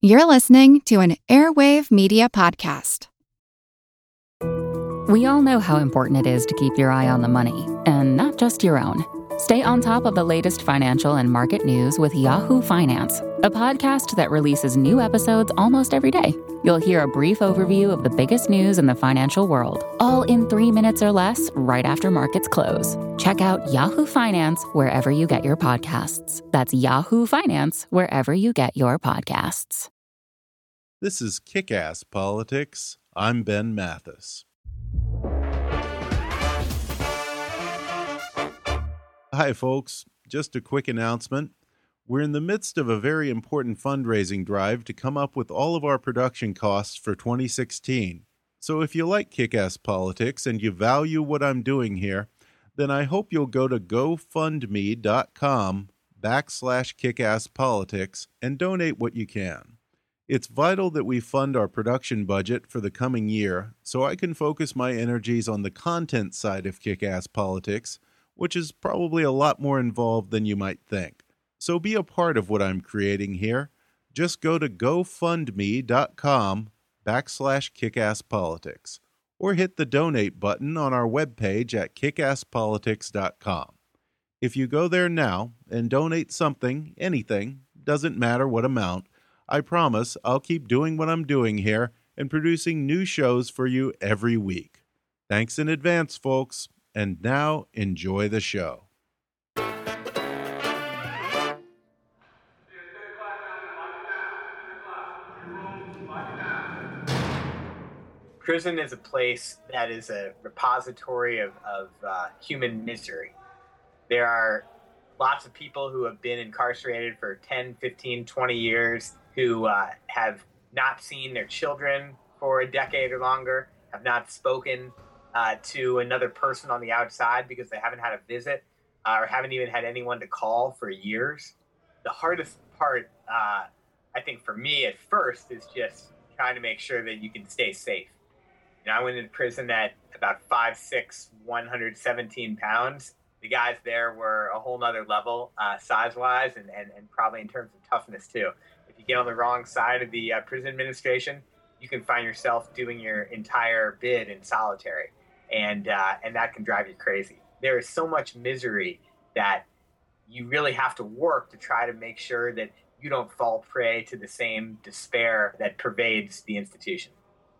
You're listening to an Airwave Media Podcast. We all know how important it is to keep your eye on the money, and not just your own. Stay on top of the latest financial and market news with Yahoo Finance, a podcast that releases new episodes almost every day. You'll hear a brief overview of the biggest news in the financial world, all in 3 minutes or less, right after markets close. Check out Yahoo Finance wherever you get your podcasts. That's Yahoo Finance wherever you get your podcasts. This is Kick-Ass Politics. I'm Ben Mathis. Hi, folks. Just a quick announcement. We're in the midst of a very important fundraising drive to come up with all of our production costs for 2016. So if you like Kick-Ass Politics and you value what I'm doing here, then I hope you'll go to gofundme.com/kickasspolitics and donate what you can. It's vital that we fund our production budget for the coming year so I can focus my energies on the content side of Kick-Ass Politics, which is probably a lot more involved than you might think. So be a part of what I'm creating here. Just go to gofundme.com/kickasspolitics or hit the donate button on our webpage at kickasspolitics.com. If you go there now and donate something, anything, doesn't matter what amount, I promise I'll keep doing what I'm doing here and producing new shows for you every week. Thanks in advance, folks. And now, enjoy the show. Prison is a place that is a repository of human misery. There are lots of people who have been incarcerated for 10, 15, 20 years who have not seen their children for a decade or longer, have not spoken to another person on the outside because they haven't had a visit or haven't even had anyone to call for years. The hardest part, I think for me at first, is just trying to make sure that you can stay safe. You know, I went into prison at about 5'6", 117 pounds. The guys there were a whole nother level size-wise and probably in terms of toughness too. If you get on the wrong side of the prison administration, you can find yourself doing your entire bid in solitary. And that can drive you crazy. There is so much misery that you really have to work to try to make sure that you don't fall prey to the same despair that pervades the institution.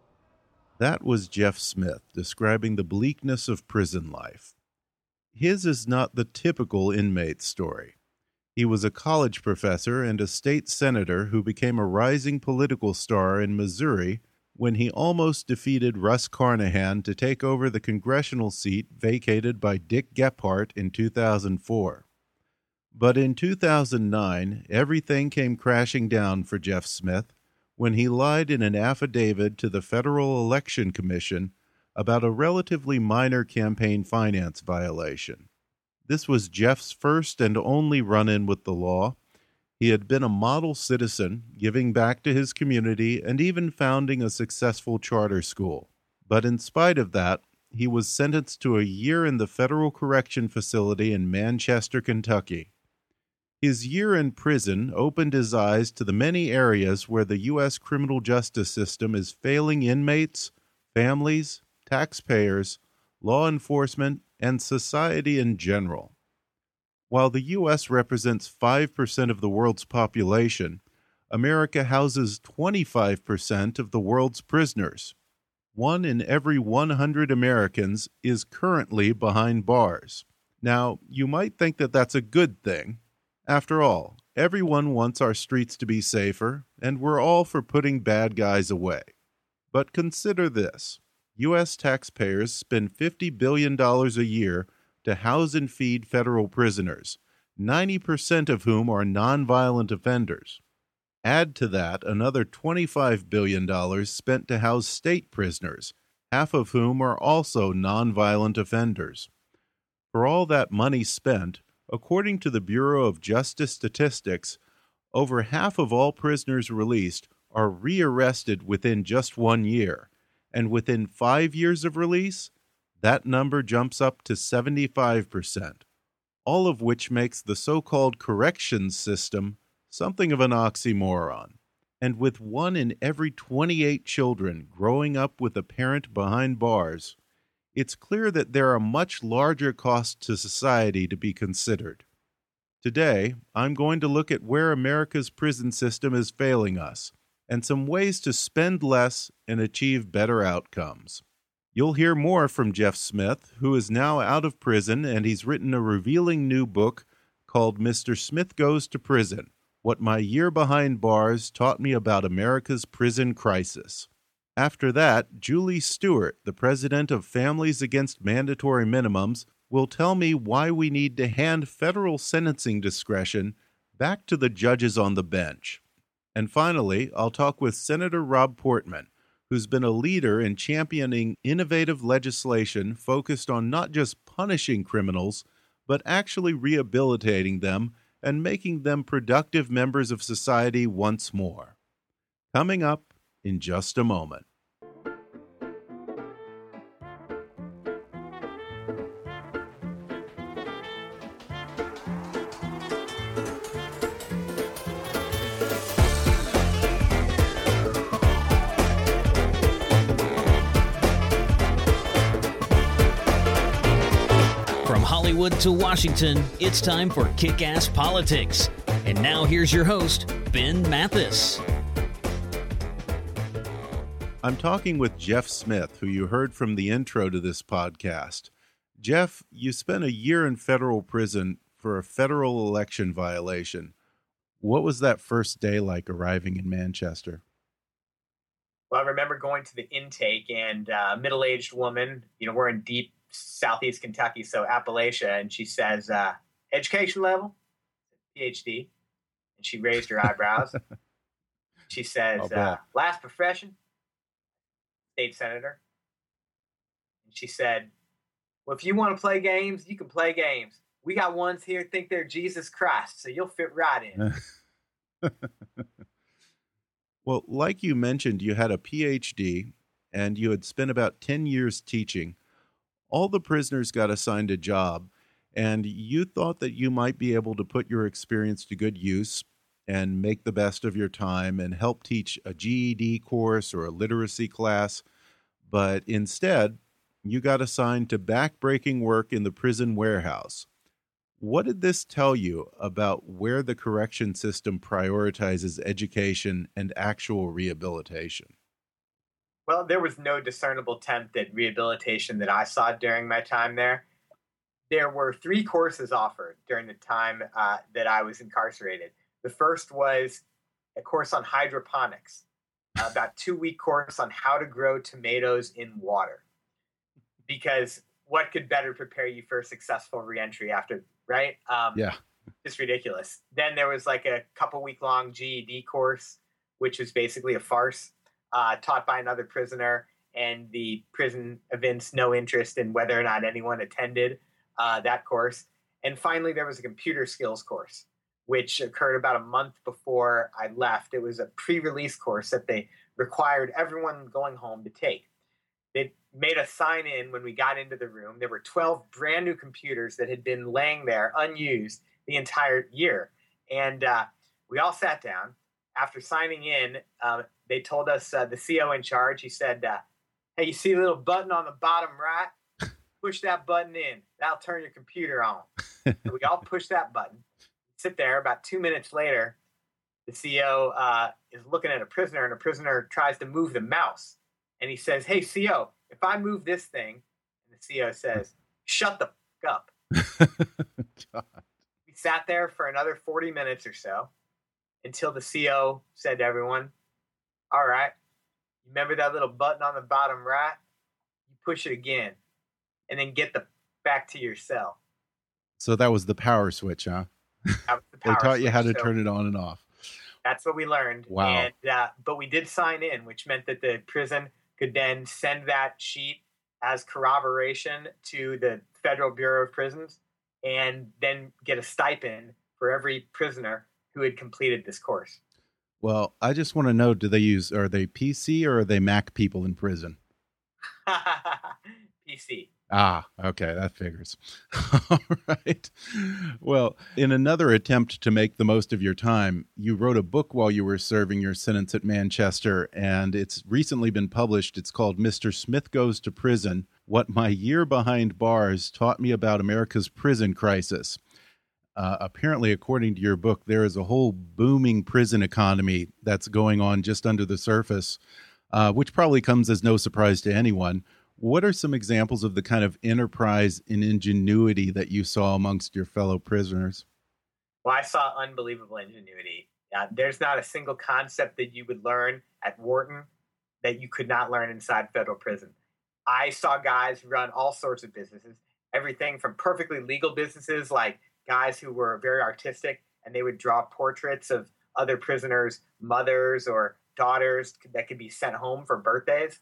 That was Jeff Smith describing the bleakness of prison life. His is not the typical inmate story. He was a college professor and a state senator who became a rising political star in Missouri when he almost defeated Russ Carnahan to take over the congressional seat vacated by Dick Gephardt in 2004. But in 2009, everything came crashing down for Jeff Smith when he lied in an affidavit to the Federal Election Commission about a relatively minor campaign finance violation. This was Jeff's first and only run-in with the law. He had been a model citizen, giving back to his community and even founding a successful charter school. But in spite of that, he was sentenced to a year in the federal correction facility in Manchester, Kentucky. His year in prison opened his eyes to the many areas where the U.S. criminal justice system is failing inmates, families, taxpayers, law enforcement, and society in general. While the U.S. represents 5% of the world's population, America houses 25% of the world's prisoners. 1 in every 100 Americans is currently behind bars. Now, you might think that that's a good thing. After all, everyone wants our streets to be safer, and we're all for putting bad guys away. But consider this. U.S. taxpayers spend $50 billion a year to house and feed federal prisoners, 90% of whom are nonviolent offenders. Add to that another $25 billion spent to house state prisoners, half of whom are also nonviolent offenders. For all that money spent, according to the Bureau of Justice Statistics, over half of all prisoners released are rearrested within just 1 year, and within 5 years of release, that number jumps up to 75%, all of which makes the so-called corrections system something of an oxymoron. And with 1 in every 28 children growing up with a parent behind bars, it's clear that there are much larger costs to society to be considered. Today, I'm going to look at where America's prison system is failing us, and some ways to spend less and achieve better outcomes. You'll hear more from Jeff Smith, who is now out of prison, and he's written a revealing new book called Mr. Smith Goes to Prison: What My Year Behind Bars Taught Me About America's Prison Crisis. After that, Julie Stewart, the president of Families Against Mandatory Minimums, will tell me why we need to hand federal sentencing discretion back to the judges on the bench. And finally, I'll talk with Senator Rob Portman, who's been a leader in championing innovative legislation focused on not just punishing criminals, but actually rehabilitating them and making them productive members of society once more. Coming up in just a moment. From Hollywood to Washington, it's time for Kick-Ass Politics. And now here's your host, Ben Mathis. I'm talking with Jeff Smith, who you heard from the intro to this podcast. Jeff, you spent a year in federal prison for a federal election violation. What was that first day like arriving in Manchester? Well, I remember going to the intake, and a middle-aged woman, we're in deep Southeast Kentucky, so Appalachia, and she says, education level? PhD. And she raised her eyebrows. She says, last profession? State senator. And she said, well, if you want to play games, you can play games. We got ones here think they're Jesus Christ, so you'll fit right in. Well, like you mentioned, you had a PhD, and you had spent about 10 years teaching. All the prisoners got assigned a job, and you thought that you might be able to put your experience to good use and make the best of your time and help teach a GED course or a literacy class. But instead, you got assigned to backbreaking work in the prison warehouse. What did this tell you about where the correction system prioritizes education and actual rehabilitation? Well, there was no discernible attempt at rehabilitation that I saw during my time there. There were 3 courses offered during the time that I was incarcerated. The first was a course on hydroponics, about 2-week course on how to grow tomatoes in water. Because what could better prepare you for a successful reentry after, right? Yeah. It's ridiculous. Then there was like a couple-week-long GED course, which was basically a farce. Taught by another prisoner, and the prison evinced no interest in whether or not anyone attended that course. And finally, there was a computer skills course, which occurred about a month before I left. It was a pre-release course that they required everyone going home to take. They made us sign in when we got into the room. There were 12 brand new computers that had been laying there unused the entire year. And we all sat down. After signing in, they told us, the CO in charge, he said, hey, you see a little button on the bottom right? Push that button in. That'll turn your computer on. So we all push that button. Sit there. About 2 minutes later, the CO is looking at a prisoner, and a prisoner tries to move the mouse. And he says, hey, CO, if I move this thing, and the CO says, shut the f*** up. We sat there for another 40 minutes or so, until the CO said to everyone, all right, remember that little button on the bottom right? You push it again, and then get back to your cell. So that was the power switch, huh? That was the power They taught you how to switch. turn it on and off. That's what we learned. Wow. And, but we did sign in, which meant that the prison could then send that sheet as corroboration to the Federal Bureau of Prisons, and then get a stipend for every prisoner who had completed this course. Well, I just want to know, are they PC or are they Mac people in prison? PC. Ah, okay, that figures. All right. Well, in another attempt to make the most of your time, you wrote a book while you were serving your sentence at Manchester, and it's recently been published. It's called Mr. Smith Goes to Prison: What My Year Behind Bars Taught Me About America's Prison Crisis. Apparently, according to your book, there is a whole booming prison economy that's going on just under the surface, which probably comes as no surprise to anyone. What are some examples of the kind of enterprise and ingenuity that you saw amongst your fellow prisoners? Well, I saw unbelievable ingenuity. There's not a single concept that you would learn at Wharton that you could not learn inside federal prison. I saw guys run all sorts of businesses, everything from perfectly legal businesses, like guys who were very artistic and they would draw portraits of other prisoners' mothers or daughters that could be sent home for birthdays,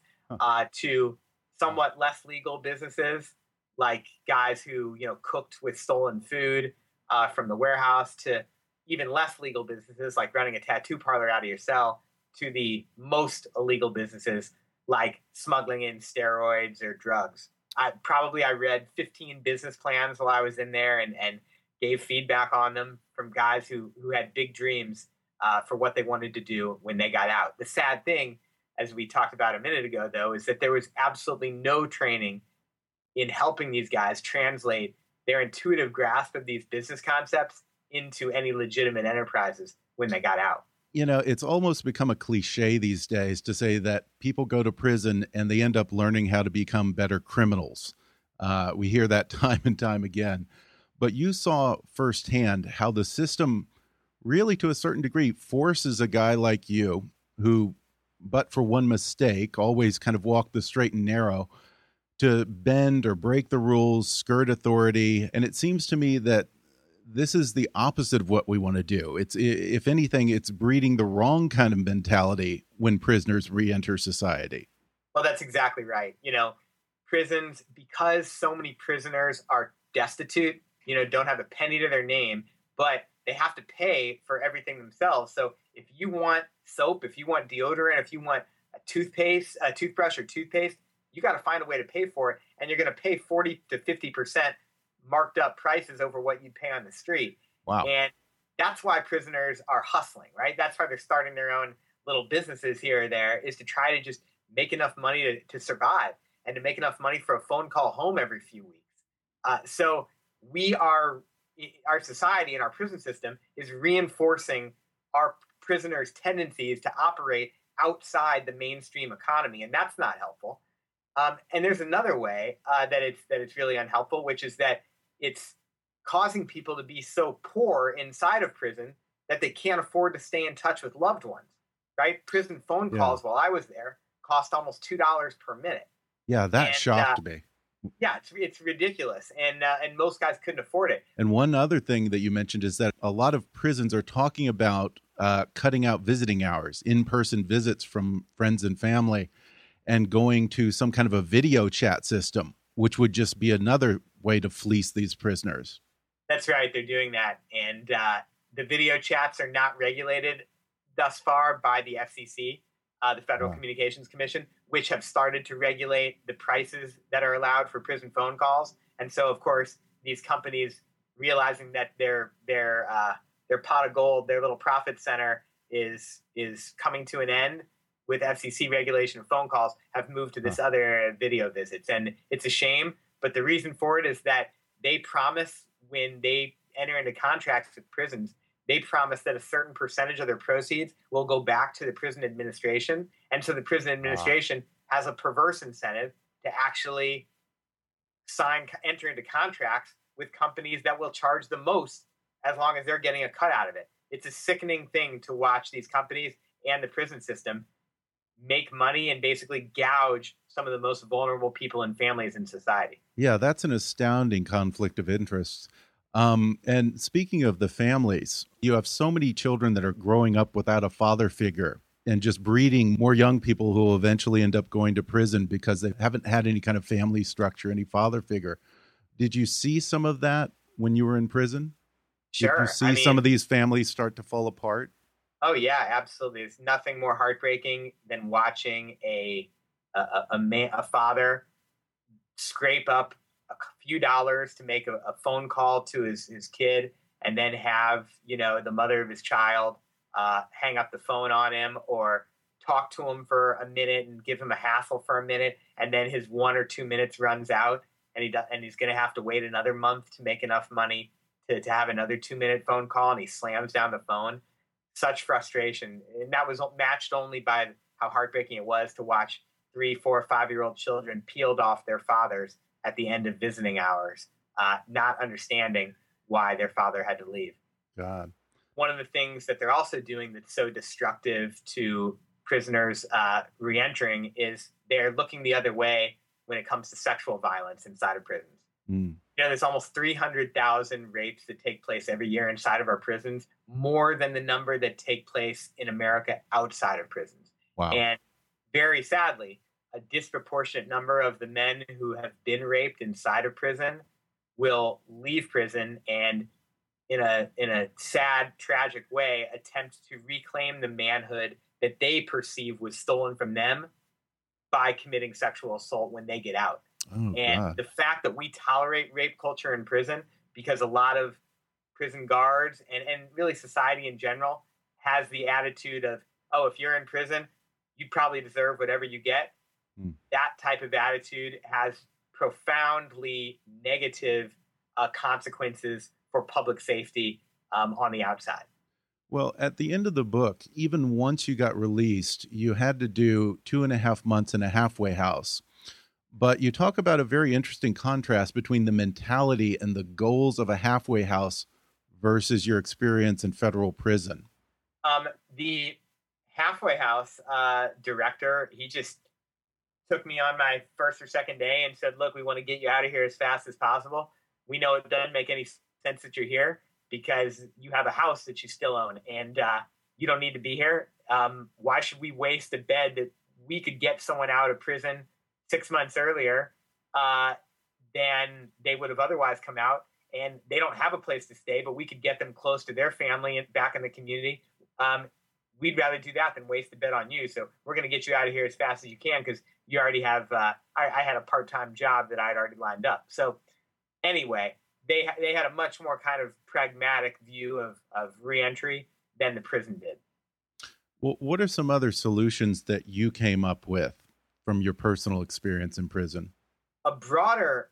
to somewhat less legal businesses, like guys who, cooked with stolen food from the warehouse, to even less legal businesses like running a tattoo parlor out of your cell, to the most illegal businesses like smuggling in steroids or drugs. I read 15 business plans while I was in there and gave feedback on them from guys who had big dreams for what they wanted to do when they got out. The sad thing, as we talked about a minute ago, though, is that there was absolutely no training in helping these guys translate their intuitive grasp of these business concepts into any legitimate enterprises when they got out. It's almost become a cliche these days to say that people go to prison and they end up learning how to become better criminals. We hear that time and time again. But you saw firsthand how the system really, to a certain degree, forces a guy like you who, but for one mistake, always kind of walk the straight and narrow, to bend or break the rules, skirt authority. And it seems to me that this is the opposite of what we want to do. It's, if anything, it's breeding the wrong kind of mentality when prisoners re-enter society. Well, that's exactly right. Prisons, because so many prisoners are destitute, don't have a penny to their name, but they have to pay for everything themselves. So if you want soap, if you want deodorant, if you want a toothbrush or toothpaste, you got to find a way to pay for it. And you're going to pay 40 to 50% marked up prices over what you'd pay on the street. Wow. And that's why prisoners are hustling, right? That's why they're starting their own little businesses here or there, is to try to just make enough money to survive and to make enough money for a phone call home every few weeks. So our society and our prison system is reinforcing our prisoners' tendencies to operate outside the mainstream economy, and that's not helpful. And there's another way that it's really unhelpful, which is that it's causing people to be so poor inside of prison that they can't afford to stay in touch with loved ones. Right? Prison phone calls while I was there cost almost $2 per minute. Yeah, that shocked me. Yeah, it's ridiculous, and most guys couldn't afford it. And one other thing that you mentioned is that a lot of prisons are talking about cutting out visiting hours, in-person visits from friends and family, and going to some kind of a video chat system, which would just be another way to fleece these prisoners. That's right, they're doing that, and the video chats are not regulated thus far by the FCC, the Federal Communications Commission, which have started to regulate the prices that are allowed for prison phone calls. And so, of course, these companies, realizing that their pot of gold, their little profit center is coming to an end with FCC regulation of phone calls, have moved to this other video visits. And it's a shame, but the reason for it is that they promise, when they enter into contracts with prisons, they promise that a certain percentage of their proceeds will go back to the prison administration. And so the prison administration has a perverse incentive to actually enter into contracts with companies that will charge the most as long as they're getting a cut out of it. It's a sickening thing to watch these companies and the prison system make money and basically gouge some of the most vulnerable people and families in society. Yeah, that's an astounding conflict of interests. And speaking of the families, you have so many children that are growing up without a father figure and just breeding more young people who will eventually end up going to prison because they haven't had any kind of family structure, any father figure. Did you see some of that when you were in prison? Sure. Did you see some of these families start to fall apart? Oh, yeah, absolutely. There's nothing more heartbreaking than watching a father scrape up a few dollars to make a phone call to his kid, and then have, the mother of his child hang up the phone on him, or talk to him for a minute and give him a hassle for a minute, and then his 1 or 2 minutes runs out, and he's going to have to wait another month to make enough money to have another 2-minute phone call, and he slams down the phone. Such frustration. And that was matched only by how heartbreaking it was to watch 3, 4, 5-year-old children peeled off their fathers at the end of visiting hours, not understanding why their father had to leave. God. One of the things that they're also doing that's so destructive to prisoners reentering is they're looking the other way when it comes to sexual violence inside of prisons. There's almost 300,000 rapes that take place every year inside of our prisons, more than the number that take place in America outside of prisons. Wow. And very sadly, a disproportionate number of the men who have been raped inside of prison will leave prison and, in a sad, tragic way, attempt to reclaim the manhood that they perceive was stolen from them by committing sexual assault when they get out. Oh, and God. The fact that we tolerate rape culture in prison, because a lot of prison guards and really society in general has the attitude of, oh, if you're in prison, you probably deserve whatever you get. That type of attitude has profoundly negative consequences for public safety on the outside. Well, at the end of the book, even once you got released, you had to do 2.5 months in a halfway house. But you talk about a very interesting contrast between the mentality and the goals of a halfway house versus your experience in federal prison. The halfway house director, he just took me on my first or second day and said, look, we want to get you out of here as fast as possible. We know it doesn't make any sense that you're here because you have a house that you still own, and you don't need to be here. Why should we waste a bed that we could get someone out of prison 6 months earlier than they would have otherwise come out? And they don't have a place to stay, but we could get them close to their family and back in the community. We'd rather do that than waste a bed on you. So we're going to get you out of here as fast as you can because you already have I had a part-time job that I'd already lined up. So anyway, they had a much more kind of pragmatic view of reentry than the prison did. Well, what are some other solutions that you came up with from your personal experience in prison? A broader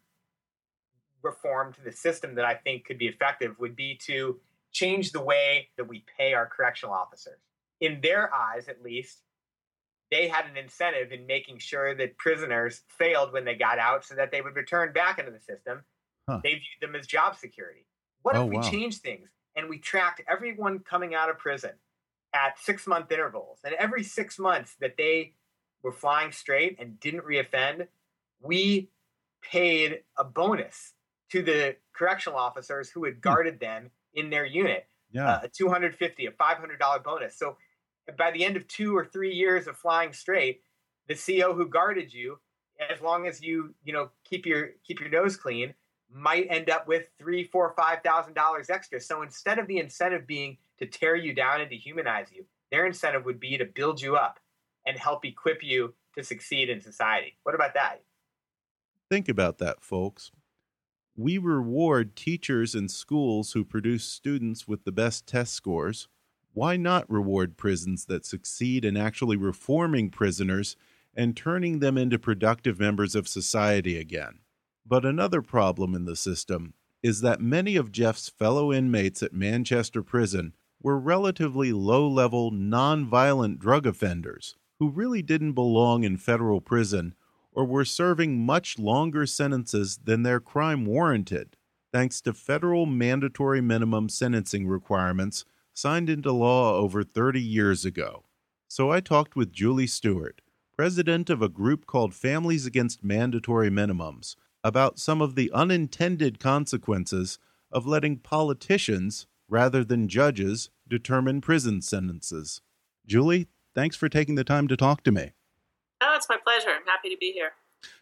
reform to the system that I think could be effective would be to change the way that we pay our correctional officers. In their eyes, at least, they had an incentive in making sure that prisoners failed when they got out so that they would return back into the system. They viewed them as job security. What if we changed things and we tracked everyone coming out of prison at 6-month intervals, and every 6 months that they were flying straight and didn't reoffend, we paid a bonus to the correctional officers who had guarded them in their unit, a $250, a $500 bonus. So by the end of 2 or 3 years of flying straight, the CO who guarded you, as long as you keep your nose clean, might end up with $3,000, $4,000, $5,000 extra. So instead of the incentive being to tear you down and dehumanize you, their incentive would be to build you up and help equip you to succeed in society. What about that? Think about that, folks. We reward teachers and schools who produce students with the best test scores. Why not reward prisons that succeed in actually reforming prisoners and turning them into productive members of society again? But another problem in the system is that many of Jeff's fellow inmates at Manchester Prison were relatively low-level, non-violent drug offenders who really didn't belong in federal prison or were serving much longer sentences than their crime warranted, thanks to federal mandatory minimum sentencing requirements signed into law over 30 years ago. So I talked with Julie Stewart, president of a group called Families Against Mandatory Minimums, about some of the unintended consequences of letting politicians, rather than judges, determine prison sentences. Julie, thanks for taking the time to talk to me. Oh, it's my pleasure. I'm happy to be here.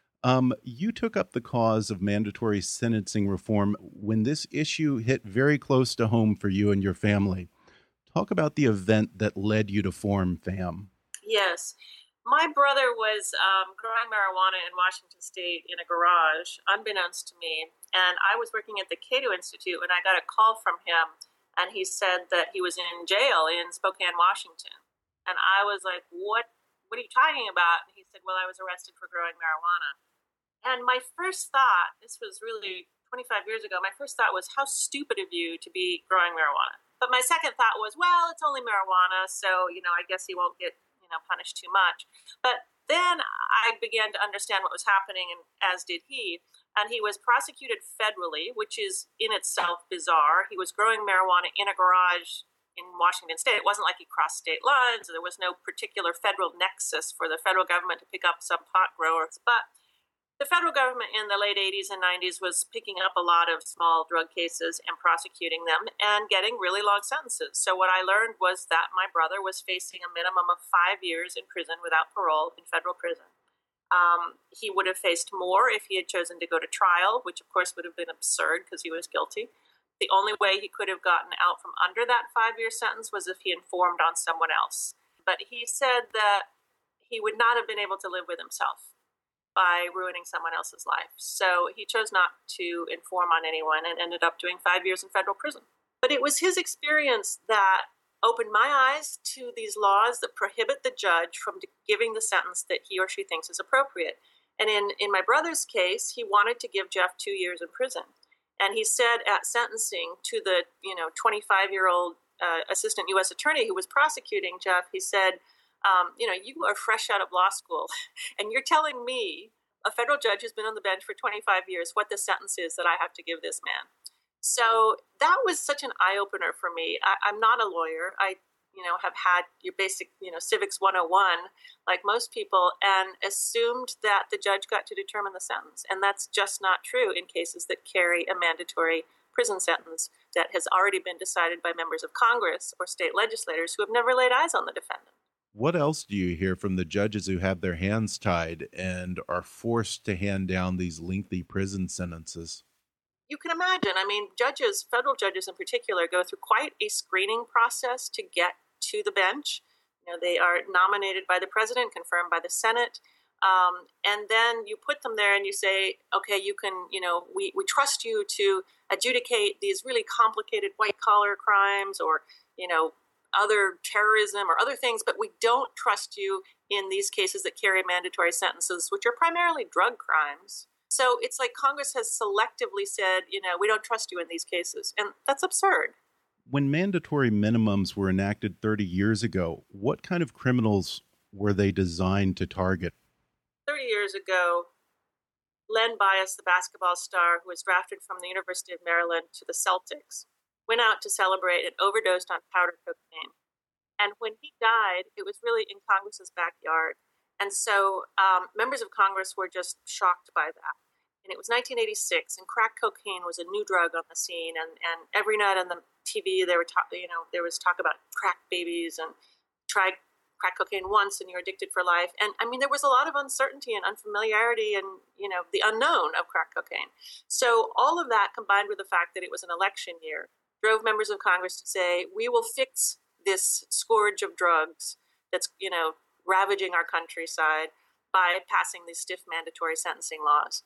You took up the cause of mandatory sentencing reform when this issue hit very close to home for you and your family. Talk about the event that led you to form FAM. Yes. My brother was growing marijuana in Washington State in a garage, unbeknownst to me. And I was working at the Cato Institute when I got a call from him. And he said that he was in jail in Spokane, Washington. And I was like, what are you talking about? And he said, well, I was arrested for growing marijuana. And my first thought, this was really 25 years ago, my first thought was, how stupid of you to be growing marijuana. But my second thought was, well, it's only marijuana, so, I guess he won't get punished too much. But then I began to understand what was happening, and as did he. And he was prosecuted federally, which is in itself bizarre. He was growing marijuana in a garage in Washington State. It wasn't like he crossed state lines. There was no particular federal nexus for the federal government to pick up some pot growers. But the federal government in the late 80s and 90s was picking up a lot of small drug cases and prosecuting them and getting really long sentences. So what I learned was that my brother was facing a minimum of 5 years in prison without parole in federal prison. He would have faced more if he had chosen to go to trial, which of course would have been absurd because he was guilty. The only way he could have gotten out from under that 5-year sentence was if he informed on someone else. But he said that he would not have been able to live with himself by ruining someone else's life. So he chose not to inform on anyone and ended up doing 5 years in federal prison. But it was his experience that opened my eyes to these laws that prohibit the judge from giving the sentence that he or she thinks is appropriate. And in my brother's case, he wanted to give Jeff 2 years in prison. And he said at sentencing to the 25-year-old assistant U.S. attorney who was prosecuting Jeff, he said, you are fresh out of law school, and you're telling me, a federal judge who's been on the bench for 25 years, what the sentence is that I have to give this man. So that was such an eye-opener for me. I'm not a lawyer. I, have had your basic, civics 101, like most people, and assumed that the judge got to determine the sentence. And that's just not true in cases that carry a mandatory prison sentence that has already been decided by members of Congress or state legislators who have never laid eyes on the defendant. What else do you hear from the judges who have their hands tied and are forced to hand down these lengthy prison sentences? You can imagine. Judges, federal judges in particular, go through quite a screening process to get to the bench. They are nominated by the president, confirmed by the Senate, and then you put them there and you say, okay, you can, we trust you to adjudicate these really complicated white-collar crimes or, other terrorism or other things, but we don't trust you in these cases that carry mandatory sentences, which are primarily drug crimes. So it's like Congress has selectively said, we don't trust you in these cases. And that's absurd. When mandatory minimums were enacted 30 years ago, what kind of criminals were they designed to target? 30 years ago, Len Bias, the basketball star who was drafted from the University of Maryland to the Celtics, went out to celebrate and overdosed on powder cocaine. And when he died, it was really in Congress's backyard. And so members of Congress were just shocked by that. And it was 1986, and crack cocaine was a new drug on the scene. And every night on the TV, there was talk about crack babies and try crack cocaine once and you're addicted for life. And there was a lot of uncertainty and unfamiliarity and, the unknown of crack cocaine. So all of that combined with the fact that it was an election year drove members of Congress to say, we will fix this scourge of drugs that's, ravaging our countryside by passing these stiff mandatory sentencing laws.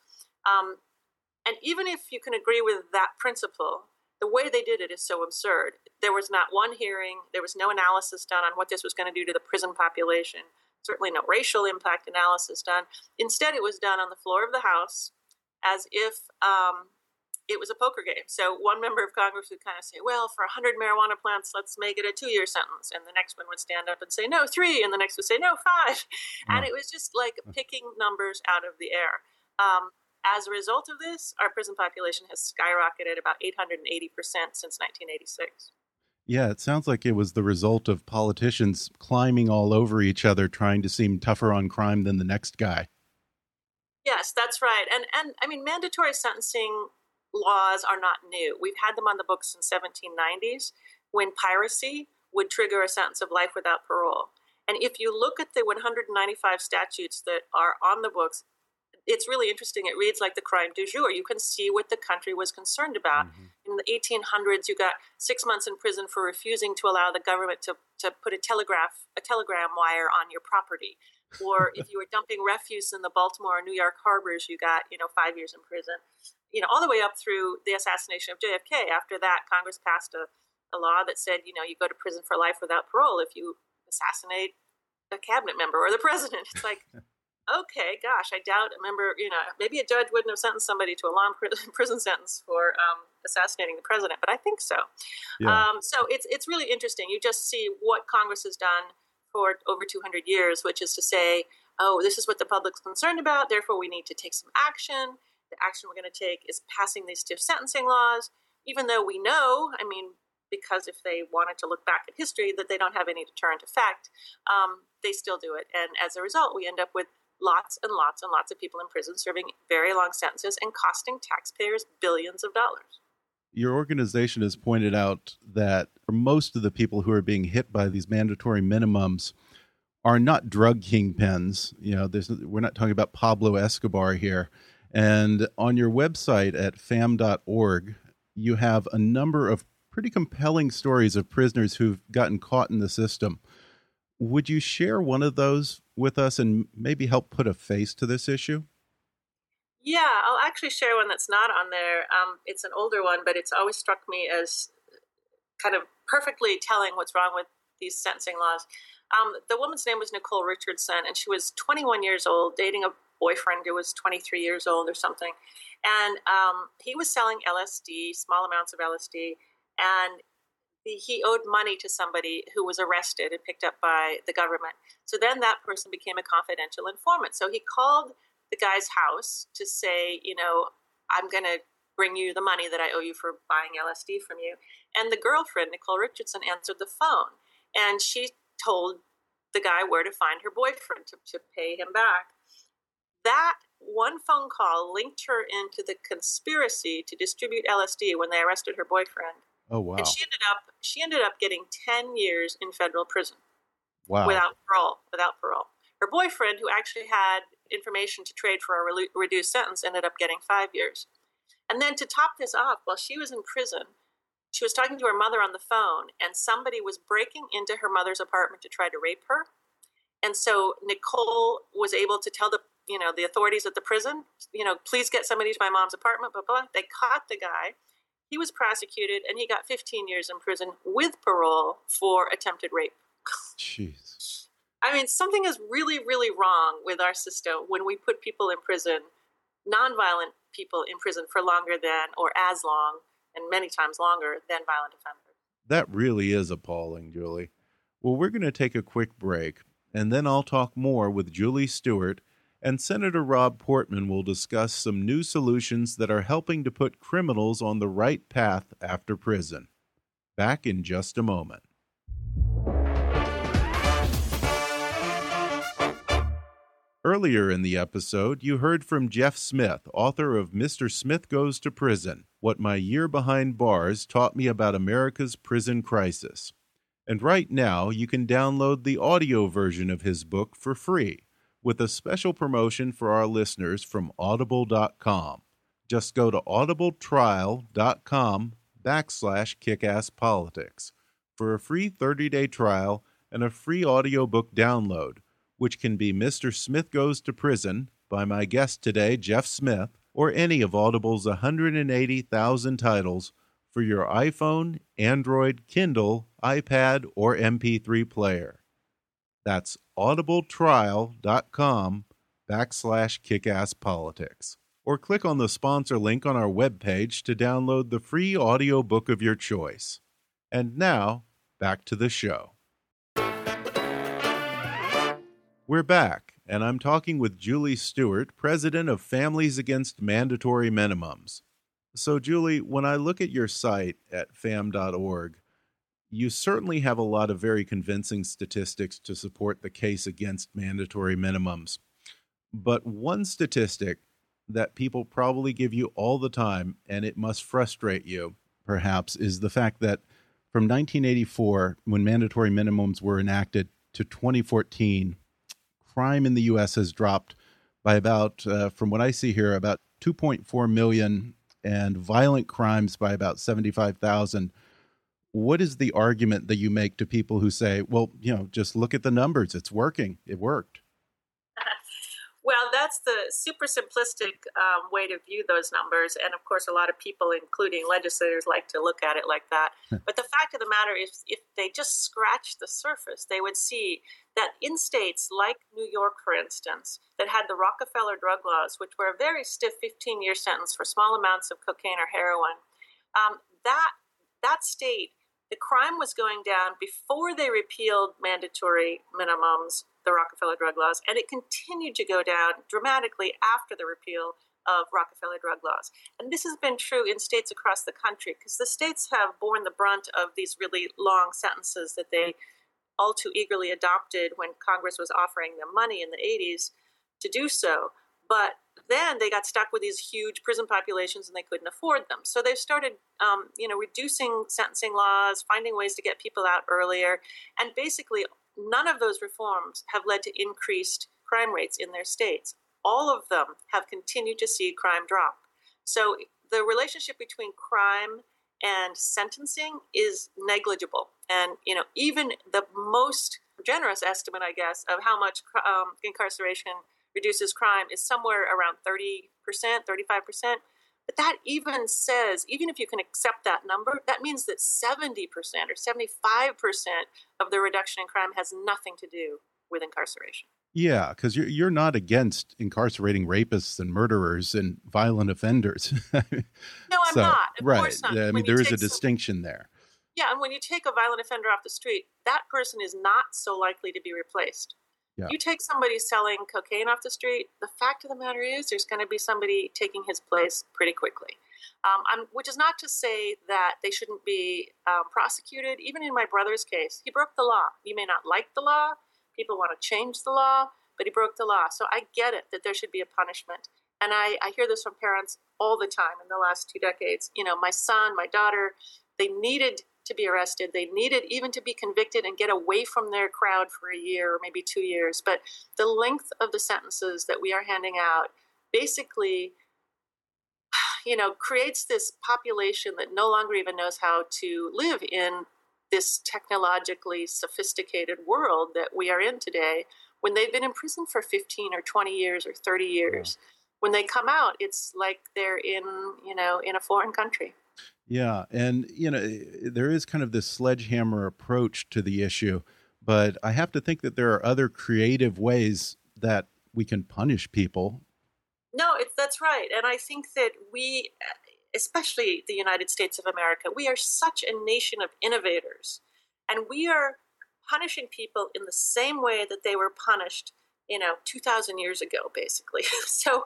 And even if you can agree with that principle, the way they did it is so absurd. There was not one hearing. There was no analysis done on what this was going to do to the prison population. Certainly no racial impact analysis done. Instead, it was done on the floor of the House as if it was a poker game. So one member of Congress would kind of say, well, for 100 marijuana plants, let's make it a 2-year sentence. And the next one would stand up and say, no, 3. And the next would say, no, 5. And it was just like picking numbers out of the air. As a result of this, our prison population has skyrocketed about 880% since 1986. Yeah, it sounds like it was the result of politicians climbing all over each other, trying to seem tougher on crime than the next guy. Yes, that's right. And mandatory sentencing laws are not new. We've had them on the books since 1790s when piracy would trigger a sentence of life without parole. And if you look at the 195 statutes that are on the books, it's really interesting. It reads like the crime du jour. You can see what the country was concerned about. In the 1800s, you got 6 months in prison for refusing to allow the government to put a telegram wire on your property. Or if you were dumping refuse in the Baltimore or New York harbors, you got, 5 years in prison. All the way up through the assassination of JFK. After that, Congress passed a law that said, you go to prison for life without parole if you assassinate a cabinet member or the president. It's like, okay, gosh, I doubt a member, maybe a judge wouldn't have sentenced somebody to a long prison sentence for assassinating the president, but I think so. Yeah. So it's really interesting. You just see what Congress has done for over 200 years, which is to say, oh, this is what the public's concerned about, therefore we need to take some action. The action we're going to take is passing these stiff sentencing laws, even though we know, because if they wanted to look back at history, that they don't have any deterrent effect, they still do it. And as a result, we end up with lots and lots and lots of people in prison serving very long sentences and costing taxpayers billions of dollars. Your organization has pointed out that for most of the people who are being hit by these mandatory minimums are not drug kingpins. We're not talking about Pablo Escobar here. And on your website at fam.org, you have a number of pretty compelling stories of prisoners who've gotten caught in the system. Would you share one of those with us and maybe help put a face to this issue? Yeah, I'll actually share one that's not on there. It's an older one, but it's always struck me as kind of perfectly telling what's wrong with these sentencing laws. The woman's name was Nicole Richardson, and she was 21 years old, dating a boyfriend who was 23 years old or something. And he was selling LSD, small amounts of LSD, and he owed money to somebody who was arrested and picked up by the government. So then that person became a confidential informant. So he called the guy's house to say, I'm going to bring you the money that I owe you for buying LSD from you. And the girlfriend, Nicole Richardson, answered the phone. And she told the guy where to find her boyfriend to pay him back. That one phone call linked her into the conspiracy to distribute LSD when they arrested her boyfriend. Oh, wow. And she ended up getting 10 years in federal prison. Wow. Without parole. Her boyfriend, who actually had information to trade for a reduced sentence, ended up getting 5 years. And then to top this off, while she was in prison, she was talking to her mother on the phone, and somebody was breaking into her mother's apartment to try to rape her. And so Nicole was able to tell the authorities at the prison, please get somebody to my mom's apartment, blah, blah. They caught the guy. He was prosecuted, and he got 15 years in prison with parole for attempted rape. Jeez. Something is really, really wrong with our system when we put people in prison, nonviolent people in prison for longer than, or as long, and many times longer than violent offenders. That really is appalling, Julie. Well, we're going to take a quick break, and then I'll talk more with Julie Stewart, and Senator Rob Portman will discuss some new solutions that are helping to put criminals on the right path after prison. Back in just a moment. Earlier in the episode, you heard from Jeff Smith, author of Mr. Smith Goes to Prison, What My Year Behind Bars Taught Me About America's Prison Crisis. And right now, you can download the audio version of his book for free, with a special promotion for our listeners from Audible.com. Just go to audibletrial.com/kickasspolitics for a free 30-day trial and a free audiobook download, which can be Mr. Smith Goes to Prison by my guest today, Jeff Smith, or any of Audible's 180,000 titles for your iPhone, Android, Kindle, iPad, or MP3 player. That's audibletrial.com/kickasspolitics. Or click on the sponsor link on our webpage to download the free audiobook of your choice. And now, back to the show. We're back, and I'm talking with Julie Stewart, president of Families Against Mandatory Minimums. So, Julie, when I look at your site at fam.org, you certainly have a lot of very convincing statistics to support the case against mandatory minimums. But one statistic that people probably give you all the time, and it must frustrate you, perhaps, is the fact that from 1984, when mandatory minimums were enacted, to 2014, crime in the U.S. has dropped by about, from what I see here, about 2.4 million, and violent crimes by about 75,000. What is the argument that you make to people who say, well, just look at the numbers. It's working. It worked. Well, that's the super simplistic way to view those numbers. And of course, a lot of people, including legislators, like to look at it like that. But the fact of the matter is, if they just scratched the surface, they would see that in states like New York, for instance, that had the Rockefeller drug laws, which were a very stiff 15-year sentence for small amounts of cocaine or heroin, that state, the crime was going down before they repealed mandatory minimums, the Rockefeller drug laws, and it continued to go down dramatically after the repeal of Rockefeller drug laws. And this has been true in states across the country because the states have borne the brunt of these really long sentences that they all too eagerly adopted when Congress was offering them money in the 80s to do so. But then they got stuck with these huge prison populations and they couldn't afford them. So they started, reducing sentencing laws, finding ways to get people out earlier. And basically, none of those reforms have led to increased crime rates in their states. All of them have continued to see crime drop. So the relationship between crime and sentencing is negligible. And, even the most generous estimate, I guess, of how much incarceration reduces crime is somewhere around 30%, 35%. But that even says, even if you can accept that number, that means that 70% or 75% of the reduction in crime has nothing to do with incarceration. Yeah, because you're not against incarcerating rapists and murderers and violent offenders. No, I'm not. Of course not. I mean, there is a distinction there. Yeah, and when you take a violent offender off the street, that person is not so likely to be replaced. Yeah. You take somebody selling cocaine off the street, the fact of the matter is there's going to be somebody taking his place pretty quickly. Which is not to say that they shouldn't be prosecuted. Even in my brother's case, he broke the law. You may not like the law. People want to change the law, but he broke the law. So I get it that there should be a punishment. And I hear this from parents all the time in the last 2 decades. My son, my daughter, they needed to be arrested. They needed even to be convicted and get away from their crowd for a year or maybe 2 years. But the length of the sentences that we are handing out basically, creates this population that no longer even knows how to live in this technologically sophisticated world that we are in today when they've been in prison for 15 or 20 years or 30 years. Yeah. When they come out, it's like they're in a foreign country. Yeah. And, there is kind of this sledgehammer approach to the issue, but I have to think that there are other creative ways that we can punish people. No, that's right. And I think that we, especially the United States of America, we are such a nation of innovators. And we are punishing people in the same way that they were punished, 2,000 years ago, basically. So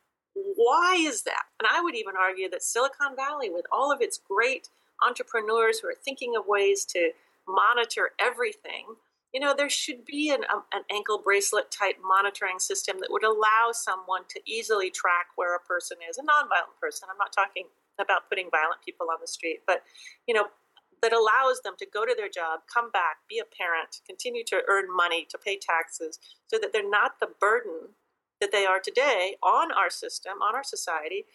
why is that? And I would even argue that Silicon Valley, with all of its great entrepreneurs who are thinking of ways to monitor everything, there should be an ankle bracelet type monitoring system that would allow someone to easily track where a person is, a nonviolent person. I'm not talking about putting violent people on the street, but, that allows them to go to their job, come back, be a parent, continue to earn money, to pay taxes, so that they're not the burden that they are today on our system, on our society,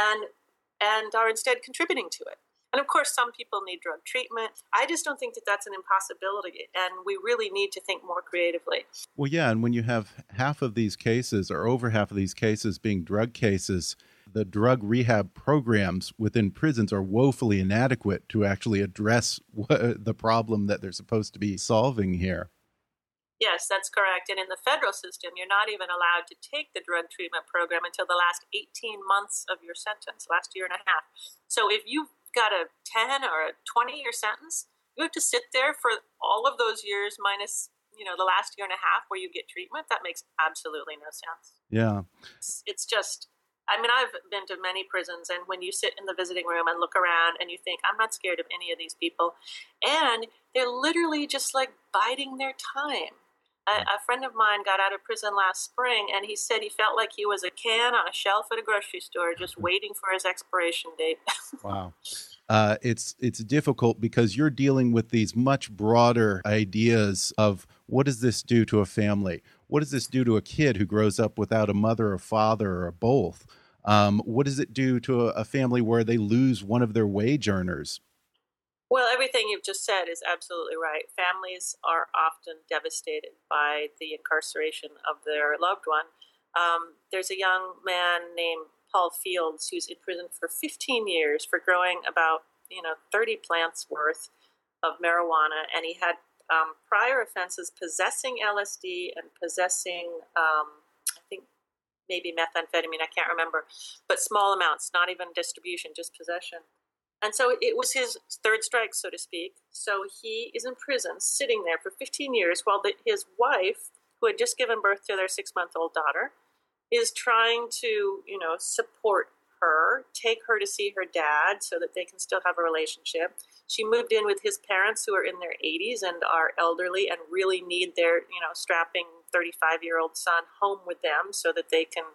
and are instead contributing to it. And of course, some people need drug treatment. I just don't think that that's an impossibility, and we really need to think more creatively. Well, yeah, and when you have half of these cases, or over half of these cases being drug cases, the drug rehab programs within prisons are woefully inadequate to actually address the problem that they're supposed to be solving here. Yes, that's correct. And in the federal system, you're not even allowed to take the drug treatment program until the last 18 months of your sentence, last year and a half. So if you've got a 10 or a 20-year sentence, you have to sit there for all of those years minus, the last year and a half where you get treatment. That makes absolutely no sense. Yeah. It's just, I've been to many prisons, and when you sit in the visiting room and look around and you think, I'm not scared of any of these people, and they're literally just like biding their time. A friend of mine got out of prison last spring, and he said he felt like he was a can on a shelf at a grocery store just waiting for his expiration date. Wow. it's difficult because you're dealing with these much broader ideas of what does this do to a family? What does this do to a kid who grows up without a mother or father or both? What does it do to a family where they lose one of their wage earners? Well, everything you've just said is absolutely right. Families are often devastated by the incarceration of their loved one. There's a young man named Paul Fields who's in prison for 15 years for growing about 30 plants worth of marijuana, and he had prior offenses possessing LSD and possessing, I think, maybe methamphetamine, I can't remember, but small amounts, not even distribution, just possession. And so it was his third strike, so to speak. So he is in prison, sitting there for 15 years while his wife, who had just given birth to their 6-month-old daughter, is trying to, support her, take her to see her dad so that they can still have a relationship. She moved in with his parents who are in their 80s and are elderly and really need their, strapping 35-year-old son home with them so that they can,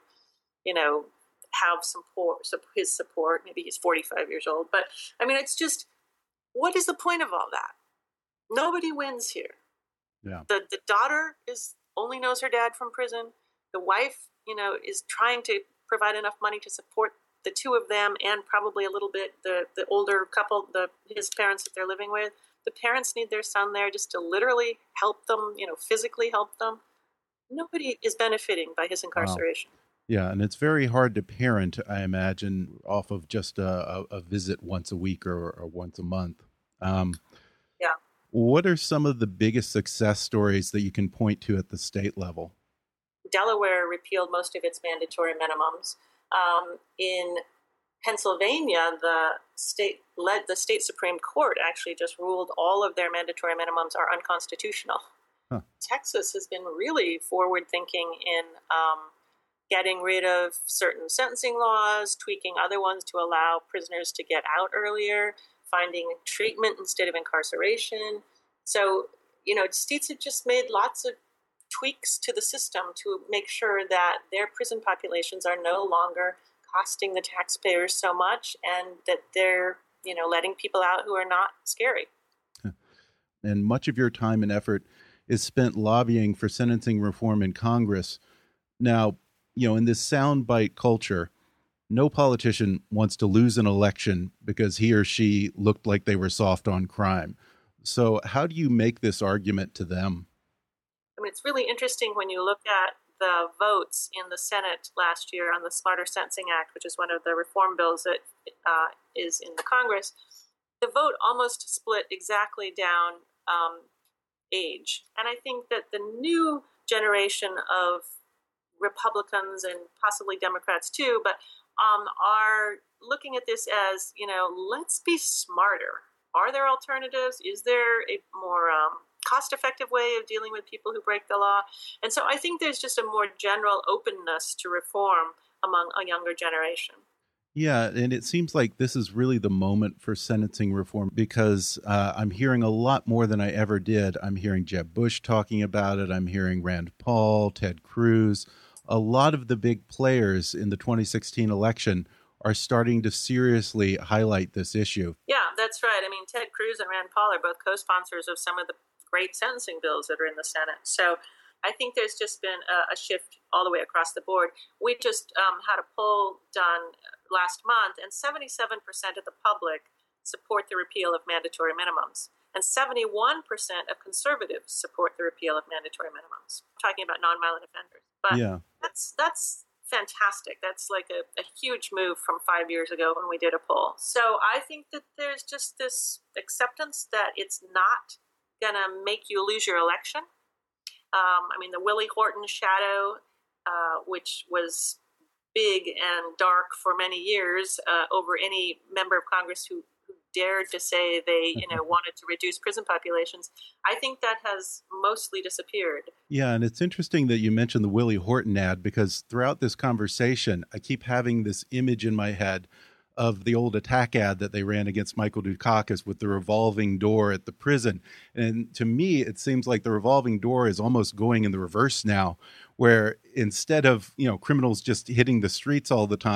have his support. Maybe he's 45 years old. But, it's just, what is the point of all that? Nobody wins here. Yeah. The daughter only knows her dad from prison. The wife, is trying to provide enough money to support the two of them and probably a little bit the older couple, his parents that they're living with. The parents need their son there just to literally help them, physically help them. Nobody is benefiting by his incarceration. Wow. Yeah, and it's very hard to parent, I imagine, off of just a visit once a week or once a month. Yeah. What are some of the biggest success stories that you can point to at the state level? Delaware repealed most of its mandatory minimums. In Pennsylvania, the state Supreme Court actually just ruled all of their mandatory minimums are unconstitutional. Huh. Texas has been really forward-thinking in getting rid of certain sentencing laws, tweaking other ones to allow prisoners to get out earlier, finding treatment instead of incarceration. So, states have just made lots of tweaks to the system to make sure that their prison populations are no longer costing the taxpayers so much and that they're, letting people out who are not scary. And much of your time and effort is spent lobbying for sentencing reform in Congress. Now, in this soundbite culture, no politician wants to lose an election because he or she looked like they were soft on crime. So how do you make this argument to them? It's really interesting when you look at the votes in the Senate last year on the Smarter Sentencing Act, which is one of the reform bills that is in the Congress. The vote almost split exactly down age. And I think that the new generation of Republicans and possibly Democrats too, but are looking at this as, let's be smarter. Are there alternatives? Is there a more cost-effective way of dealing with people who break the law? And so I think there's just a more general openness to reform among a younger generation. Yeah, and it seems like this is really the moment for sentencing reform because I'm hearing a lot more than I ever did. I'm hearing Jeb Bush talking about it. I'm hearing Rand Paul, Ted Cruz. A lot of the big players in the 2016 election are starting to seriously highlight this issue. Yeah, that's right. Ted Cruz and Rand Paul are both co-sponsors of some of the great sentencing bills that are in the Senate. So I think there's just been a shift all the way across the board. We just had a poll done last month, and 77% of the public support the repeal of mandatory minimums, and 71% of conservatives support the repeal of mandatory minimums. I'm talking about nonviolent offenders. But yeah, that's fantastic. That's like a huge move from 5 years ago when we did a poll. So I think that there's just this acceptance that it's not going to make you lose your election. The Willie Horton shadow, which was big and dark for many years over any member of Congress who dared to say they wanted to reduce prison populations, I think that has mostly disappeared. Yeah, and it's interesting that you mentioned the Willie Horton ad because throughout this conversation, I keep having this image in my head of the old attack ad that they ran against Michael Dukakis with the revolving door at the prison. And to me, it seems like the revolving door is almost going in the reverse now, where instead of, criminals just hitting the streets all the time,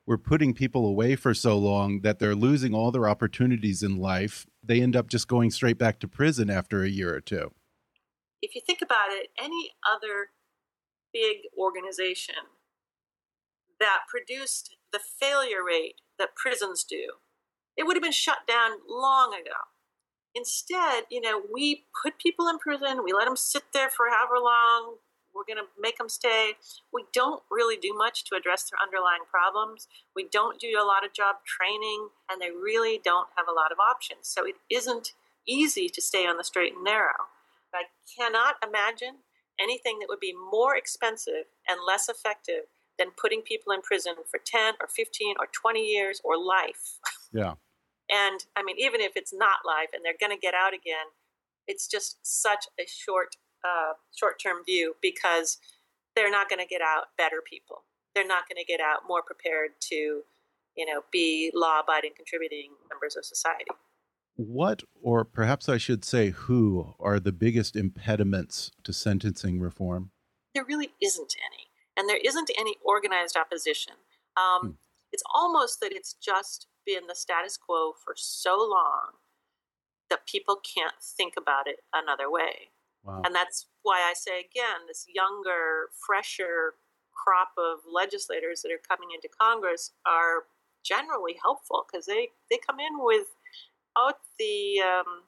we're putting people away for so long that they're losing all their opportunities in life. They end up just going straight back to prison after a year or two. If you think about it, any other big organization that produced the failure rate that prisons do, it would have been shut down long ago. Instead, we put people in prison, we let them sit there for however long, we're going to make them stay. We don't really do much to address their underlying problems. We don't do a lot of job training, and they really don't have a lot of options. So it isn't easy to stay on the straight and narrow. I cannot imagine anything that would be more expensive and less effective than putting people in prison for 10 or 15 or 20 years or life. Yeah. And I mean, even if it's not life and they're going to get out again, it's just such a short-term view, because they're not going to get out better people. They're not going to get out more prepared to, be law-abiding, contributing members of society. What, or perhaps I should say who, are the biggest impediments to sentencing reform? There really isn't any. And there isn't any organized opposition. It's almost that it's just been the status quo for so long that people can't think about it another way. Wow. And that's why I say, again, this younger, fresher crop of legislators that are coming into Congress are generally helpful, because they come in without the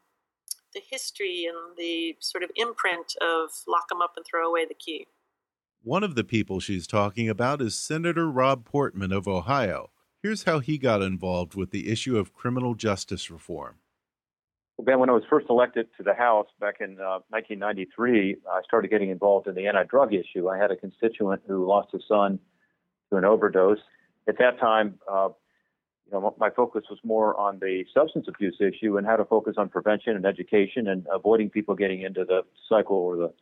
history and the sort of imprint of lock them up and throw away the key. One of the people she's talking about is Senator Rob Portman of Ohio. Here's how he got involved with the issue of criminal justice reform. Well, Ben, when I was first elected to the House back in 1993, I started getting involved in the anti-drug issue. I had a constituent who lost his son to an overdose. At that time, my focus was more on the substance abuse issue and how to focus on prevention and education and avoiding people getting into the cycle or the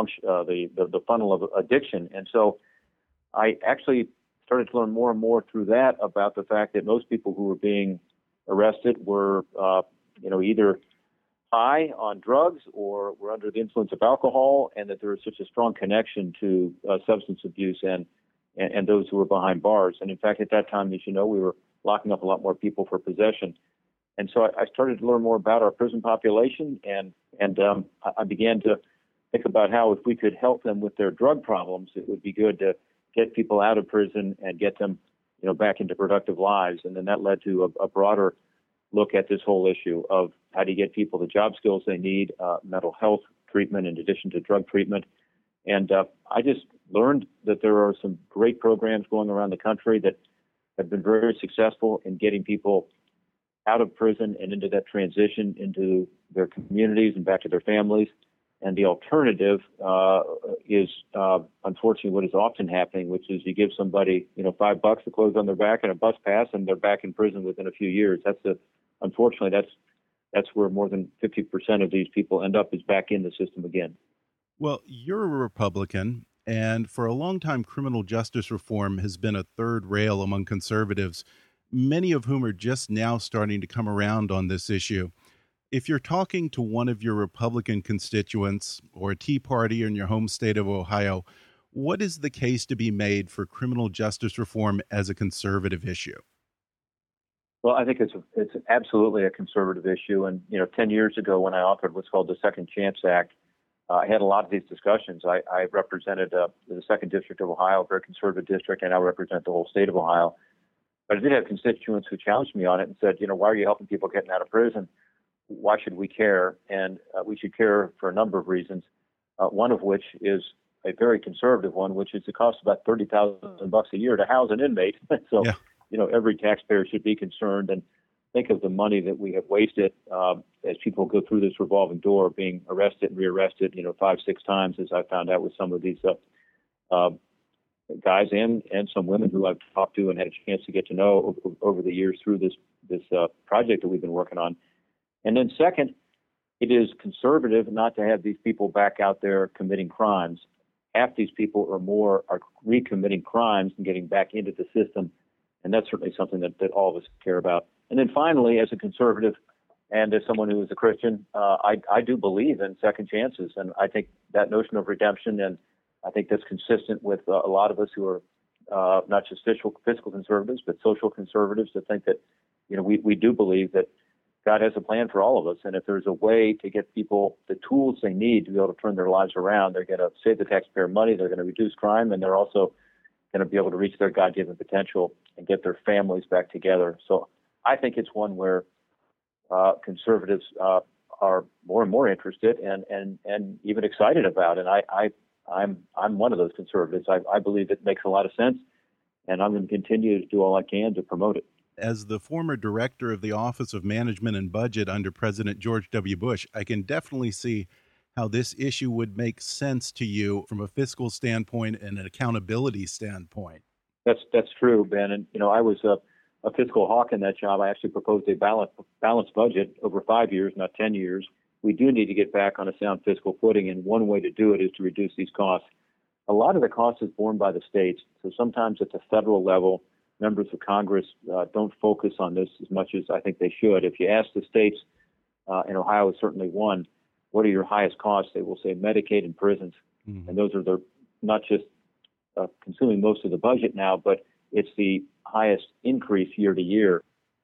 funnel of addiction. And so I actually started to learn more and more through that about the fact that most people who were being arrested were either high on drugs or were under the influence of alcohol, and that there was such a strong connection to substance abuse and those who were behind bars. And in fact, at that time, as you know, we were locking up a lot more people for possession. And so I started to learn more about our prison population, and I began to think about how, if we could help them with their drug problems, it would be good to get people out of prison and get them, back into productive lives. And then that led to a broader look at this whole issue of how do you get people the job skills they need, mental health treatment in addition to drug treatment. And I just learned that there are some great programs going around the country that have been very successful in getting people out of prison and into that transition into their communities and back to their families. And the alternative is unfortunately what is often happening, which is you give somebody, $5 to clothes on their back and a bus pass, and they're back in prison within a few years. Unfortunately, that's where more than 50% of these people end up, is back in the system again. Well, you're a Republican, and for a long time, criminal justice reform has been a third rail among conservatives, many of whom are just now starting to come around on this issue. If you're talking to one of your Republican constituents or a Tea Party in your home state of Ohio, what is the case to be made for criminal justice reform as a conservative issue? Well, I think it's absolutely a conservative issue. And, 10 years ago when I authored what's called the Second Chance Act, I had a lot of these discussions. I represented the 2nd District of Ohio, a very conservative district, and I represent the whole state of Ohio. But I did have constituents who challenged me on it and said, why are you helping people getting out of prison? Why should we care? And we should care for a number of reasons, one of which is a very conservative one, which is it costs about $30,000 a year to house an inmate. So, yeah. Every taxpayer should be concerned and think of the money that we have wasted as people go through this revolving door, being arrested and rearrested, 5-6 times, as I found out with some of these guys and some women who I've talked to and had a chance to get to know over the years through this project that we've been working on. And then second, it is conservative not to have these people back out there committing crimes. Half these people or more are recommitting crimes and getting back into the system. And that's certainly something that all of us care about. And then finally, as a conservative and as someone who is a Christian, I do believe in second chances. And I think that notion of redemption, and I think that's consistent with a lot of us who are not just fiscal conservatives, but social conservatives that think that, we do believe that God has a plan for all of us. And if there's a way to get people the tools they need to be able to turn their lives around, they're going to save the taxpayer money, they're going to reduce crime, and they're also going to be able to reach their God-given potential and get their families back together. So I think it's one where conservatives are more and more interested and even excited about. And I'm one of those conservatives. I believe it makes a lot of sense, and I'm going to continue to do all I can to promote it. As the former director of the Office of Management and Budget under President George W. Bush, I can definitely see how this issue would make sense to you from a fiscal standpoint and an accountability standpoint. That's true, Ben. And, I was a fiscal hawk in that job. I actually proposed a balanced budget over 5 years, not 10 years. We do need to get back on a sound fiscal footing, and one way to do it is to reduce these costs. A lot of the cost is borne by the states, so sometimes at the federal level, members of Congress don't focus on this as much as I think they should. If you ask the states, and Ohio is certainly one, what are your highest costs? They will say Medicaid and prisons. Mm-hmm. And those are not just consuming most of the budget now, but it's the highest increase year to year.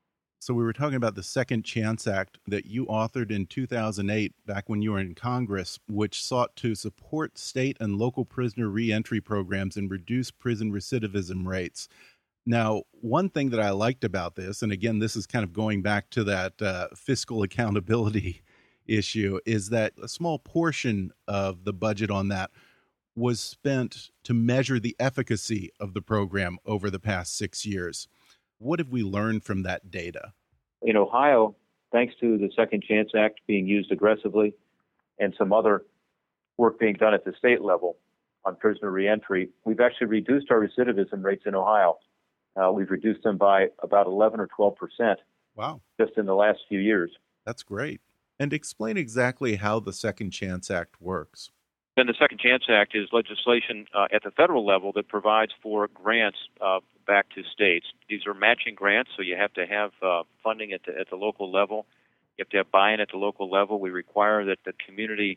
So we were talking about the Second Chance Act that you authored in 2008, back when you were in Congress, which sought to support state and local prisoner reentry programs and reduce prison recidivism rates. Now, one thing that I liked about this, and again, this is kind of going back to that fiscal accountability issue, is that a small portion of the budget on that was spent to measure the efficacy of the program over the past 6 years. What have we learned from that data? In Ohio, thanks to the Second Chance Act being used aggressively and some other work being done at the state level on prisoner reentry, we've actually reduced our recidivism rates in Ohio. We've reduced them by about 11 or 12%. Wow. Just in the last few years. That's great. And explain exactly how the Second Chance Act works. And the Second Chance Act is legislation at the federal level that provides for grants back to states. These are matching grants, so you have to have funding at the local level. You have to have buy-in at the local level. We require that the community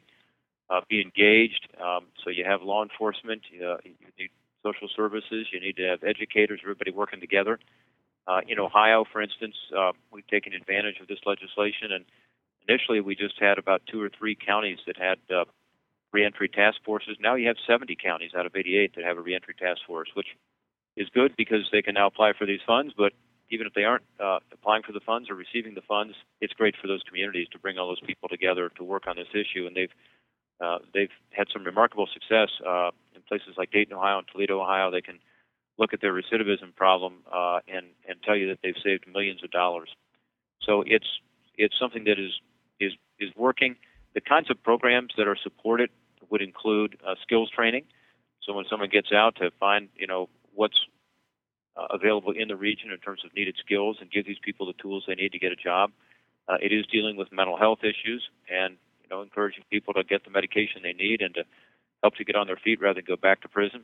be engaged. So you have law enforcement, you need social services, you need to have educators, everybody working together. In Ohio, for instance, we've taken advantage of this legislation, and initially we just had about 2 or 3 counties that had reentry task forces. Now you have 70 counties out of 88 that have a reentry task force, which is good because they can now apply for these funds, but even if they aren't applying for the funds or receiving the funds, it's great for those communities to bring all those people together to work on this issue, and they've had some remarkable success in places like Dayton, Ohio, and Toledo, Ohio. They can look at their recidivism problem and tell you that they've saved millions of dollars. So it's something that is working. The kinds of programs that are supported would include skills training. So when someone gets out, to find what's available in the region in terms of needed skills and give these people the tools they need to get a job. It is dealing with mental health issues and encouraging people to get the medication they need and to help to get on their feet rather than go back to prison.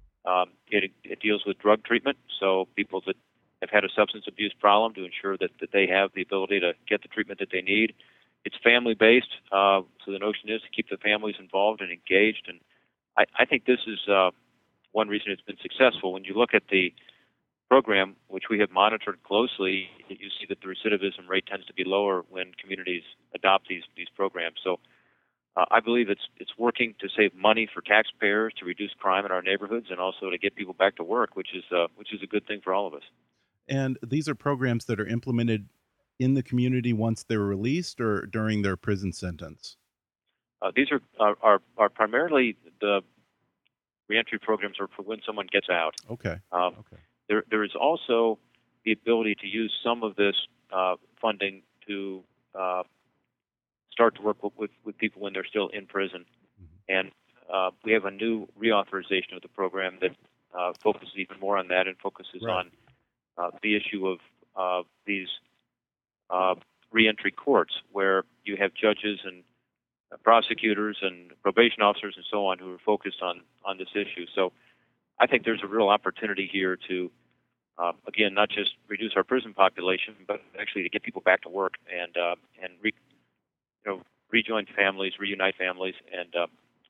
It deals with drug treatment, so people that have had a substance abuse problem to ensure that they have the ability to get the treatment that they need. It's family-based, so the notion is to keep the families involved and engaged, and I think this is one reason it's been successful. When you look at the program, which we have monitored closely, you see that the recidivism rate tends to be lower when communities adopt these programs. So I believe it's working to save money for taxpayers, to reduce crime in our neighborhoods, and also to get people back to work, which is a good thing for all of us. And these are programs that are implemented in the community once they're released or during their prison sentence? These are primarily the reentry programs are for when someone gets out. Okay. There is also the ability to use some of this funding to start to work with people when they're still in prison. Mm-hmm. And we have a new reauthorization of the program that focuses even more on that and focuses on the issue of these reentry courts, where you have judges and prosecutors and probation officers and so on who are focused on this issue. So I think there's a real opportunity here to, again, not just reduce our prison population, but actually to get people back to work and rejoin families, reunite families, and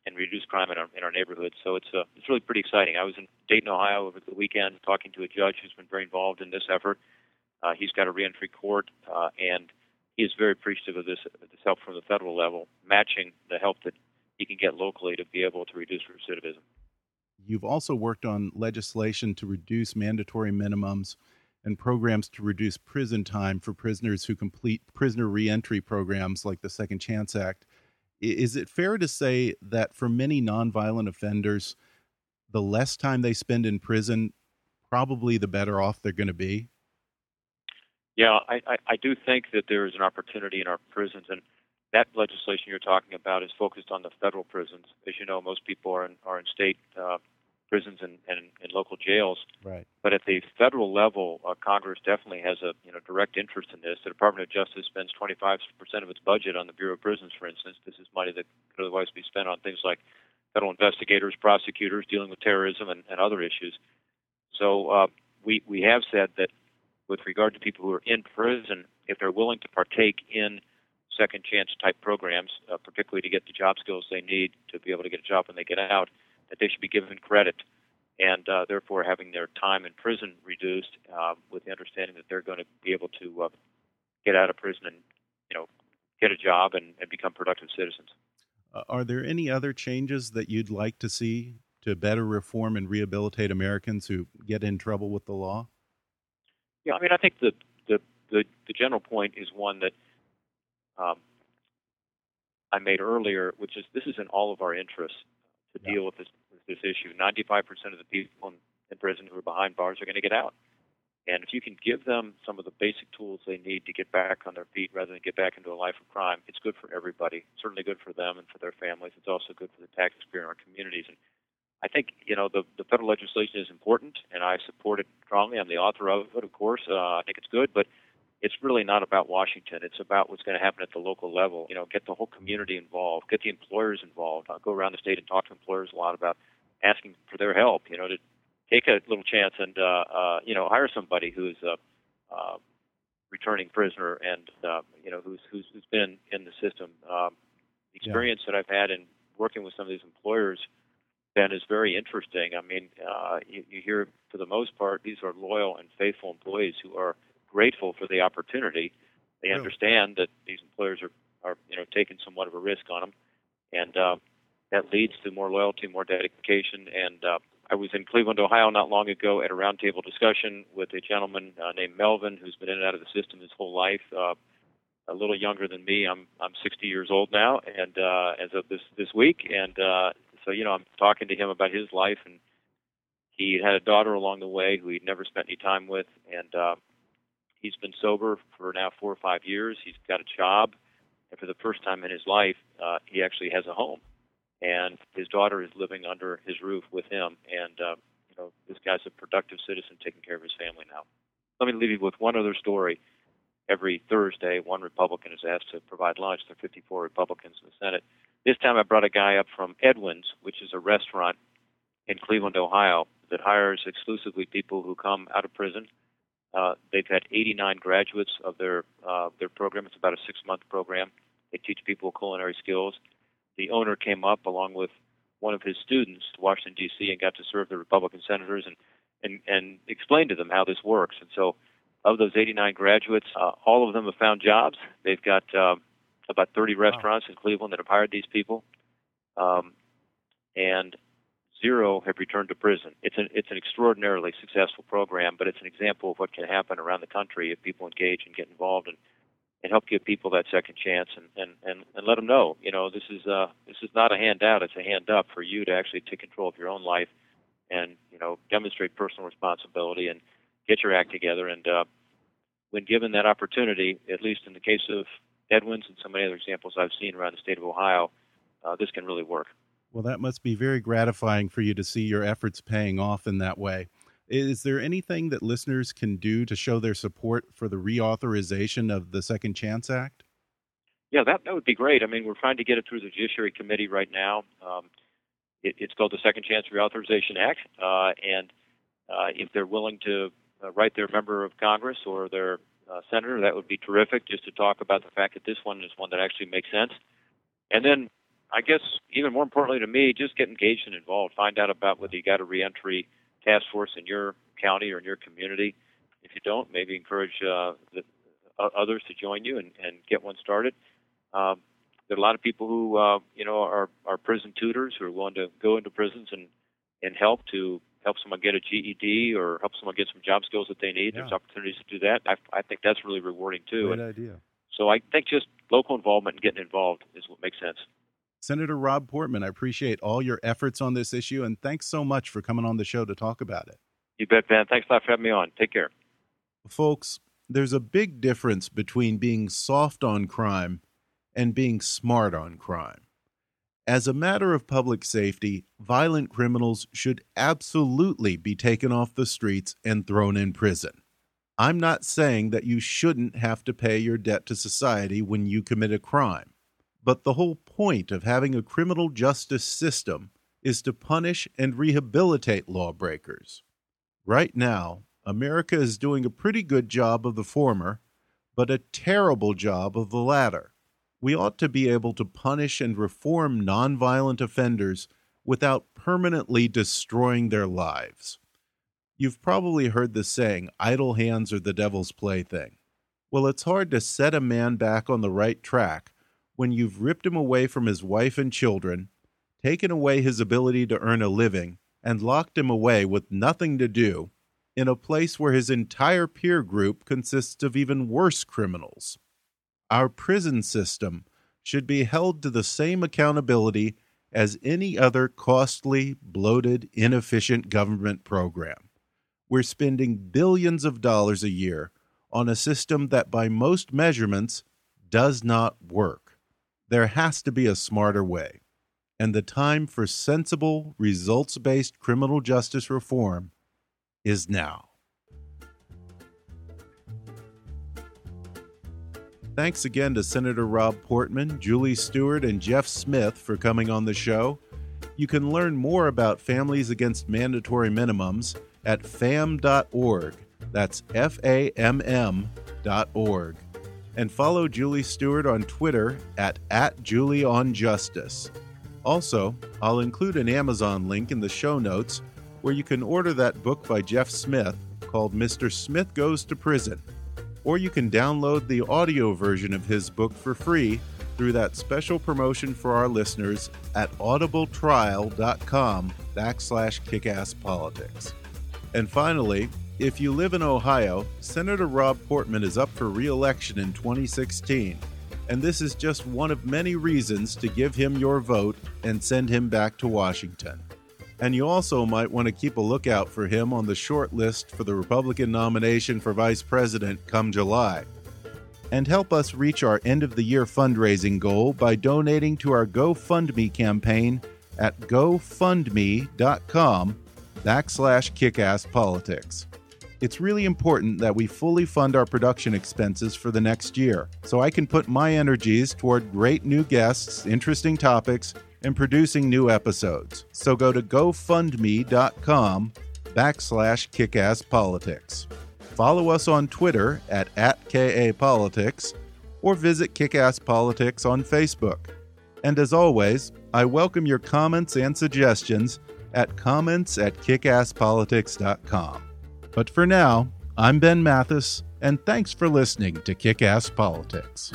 and reduce crime in our neighborhoods. So it's really pretty exciting. I was in Dayton, Ohio over the weekend talking to a judge who's been very involved in this effort. He's got a reentry court, and he is very appreciative of this help from the federal level, matching the help that he can get locally to be able to reduce recidivism. You've also worked on legislation to reduce mandatory minimums and programs to reduce prison time for prisoners who complete prisoner reentry programs like the Second Chance Act. Is it fair to say that for many nonviolent offenders, the less time they spend in prison, probably the better off they're going to be? Yeah, I do think that there is an opportunity in our prisons, and that legislation you're talking about is focused on the federal prisons. As you know, most people are in state prisons and local jails. Right. But at the federal level, Congress definitely has a direct interest in this. The Department of Justice spends 25% of its budget on the Bureau of Prisons, for instance. This is money that could otherwise be spent on things like federal investigators, prosecutors dealing with terrorism and other issues. So we have said that with regard to people who are in prison, if they're willing to partake in second chance type programs, particularly to get the job skills they need to be able to get a job when they get out, that they should be given credit, and therefore having their time in prison reduced, with the understanding that they're going to be able to get out of prison and get a job and become productive citizens. Are there any other changes that you'd like to see to better reform and rehabilitate Americans who get in trouble with the law? Yeah, I mean, I think the general point is one that I made earlier, which is this is in all of our interests to deal with this issue. 95% of the people in prison who are behind bars are going to get out. And if you can give them some of the basic tools they need to get back on their feet rather than get back into a life of crime, it's good for everybody. It's certainly good for them and for their families. It's also good for the taxpayer in our communities. And I think, the federal legislation is important, and I support it strongly. I'm the author of it, of course. I think it's good, but it's really not about Washington. It's about what's going to happen at the local level. Get the whole community involved, get the employers involved. I'll go around the state and talk to employers a lot about asking for their help, to take a little chance and, hire somebody who's a returning prisoner and, who's been in the system. The experience that I've had in working with some of these employers, Ben, is very interesting. I mean, you hear, for the most part, these are loyal and faithful employees who are grateful for the opportunity. They understand that these employers are taking somewhat of a risk on them, and that leads to more loyalty, more dedication. And I was in Cleveland, Ohio, not long ago at a roundtable discussion with a gentleman named Melvin, who's been in and out of the system his whole life. A little younger than me. I'm 60 years old now, and as of this week, and so I'm talking to him about his life, and he had a daughter along the way who he'd never spent any time with, and he's been sober for now 4 or 5 years. He's got a job, and for the first time in his life, he actually has a home, and his daughter is living under his roof with him, and this guy's a productive citizen taking care of his family now. Let me leave you with one other story. Every Thursday, one Republican is asked to provide lunch. There are 54 Republicans in the Senate. This time I brought a guy up from Edwin's, which is a restaurant in Cleveland, Ohio, that hires exclusively people who come out of prison. They've had 89 graduates of their program. It's about a 6-month program. They teach people culinary skills. The owner came up along with one of his students to Washington, D.C., and got to serve the Republican senators and explain to them how this works. And so of those 89 graduates, all of them have found jobs. They've got about 30 restaurants in Cleveland that have hired these people, and 0 have returned to prison. It's an extraordinarily successful program, but it's an example of what can happen around the country if people engage and get involved and help give people that second chance and let them know, this is not a handout, it's a hand up for you to actually take control of your own life and, demonstrate personal responsibility and get your act together. And when given that opportunity, at least in the case of Edwin's and so many other examples I've seen around the state of Ohio, this can really work. Well, that must be very gratifying for you to see your efforts paying off in that way. Is there anything that listeners can do to show their support for the reauthorization of the Second Chance Act? Yeah, that would be great. I mean, we're trying to get it through the Judiciary Committee right now. It's called the Second Chance Reauthorization Act, and if they're willing to write their member of Congress or their senator, that would be terrific, just to talk about the fact that this one is one that actually makes sense. And then I guess even more importantly to me, just get engaged and involved. Find out about whether you got a reentry task force in your county or in your community. If you don't, maybe encourage others to join you and get one started. There are a lot of people who are prison tutors who are willing to go into prisons and help someone get a GED or help someone get some job skills that they need. Yeah. There's opportunities to do that. I think that's really rewarding too. Great idea. So I think just local involvement and getting involved is what makes sense. Senator Rob Portman, I appreciate all your efforts on this issue, and thanks so much for coming on the show to talk about it. You bet, Ben. Thanks a lot for having me on. Take care. Folks, there's a big difference between being soft on crime and being smart on crime. As a matter of public safety, violent criminals should absolutely be taken off the streets and thrown in prison. I'm not saying that you shouldn't have to pay your debt to society when you commit a crime. But the whole point of having a criminal justice system is to punish and rehabilitate lawbreakers. Right now, America is doing a pretty good job of the former, but a terrible job of the latter. We ought to be able to punish and reform nonviolent offenders without permanently destroying their lives. You've probably heard the saying, idle hands are the devil's plaything. Well, it's hard to set a man back on the right track when you've ripped him away from his wife and children, taken away his ability to earn a living, and locked him away with nothing to do in a place where his entire peer group consists of even worse criminals. Our prison system should be held to the same accountability as any other costly, bloated, inefficient government program. We're spending billions of dollars a year on a system that by most measurements does not work. There has to be a smarter way, and the time for sensible, results-based criminal justice reform is now. Thanks again to Senator Rob Portman, Julie Stewart, and Jeff Smith for coming on the show. You can learn more about Families Against Mandatory Minimums at fam.org. That's FAMM.org. And follow Julie Stewart on Twitter at @JulieOnJustice. Also, I'll include an Amazon link in the show notes where you can order that book by Jeff Smith called Mr. Smith Goes to Prison. Or you can download the audio version of his book for free through that special promotion for our listeners at audibletrial.com/kickasspolitics. And finally, if you live in Ohio, Senator Rob Portman is up for re-election in 2016, and this is just one of many reasons to give him your vote and send him back to Washington. And you also might want to keep a lookout for him on the short list for the Republican nomination for Vice President come July. And help us reach our end-of-the-year fundraising goal by donating to our GoFundMe campaign at gofundme.com/kickasspolitics. It's really important that we fully fund our production expenses for the next year, so I can put my energies toward great new guests, interesting topics, and producing new episodes. So go to gofundme.com/kickasspolitics. Follow us on Twitter at @KAPolitics, or visit Kickass Politics on Facebook. And as always, I welcome your comments and suggestions at comments@kickasspolitics.com. But for now, I'm Ben Mathis, and thanks for listening to Kick-Ass Politics.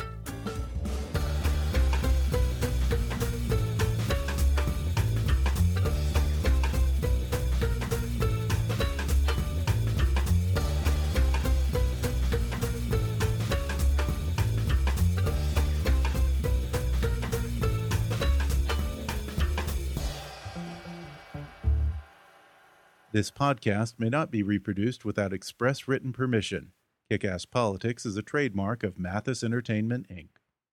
This podcast may not be reproduced without express written permission. Kick-Ass Politics is a trademark of Mathis Entertainment, Inc.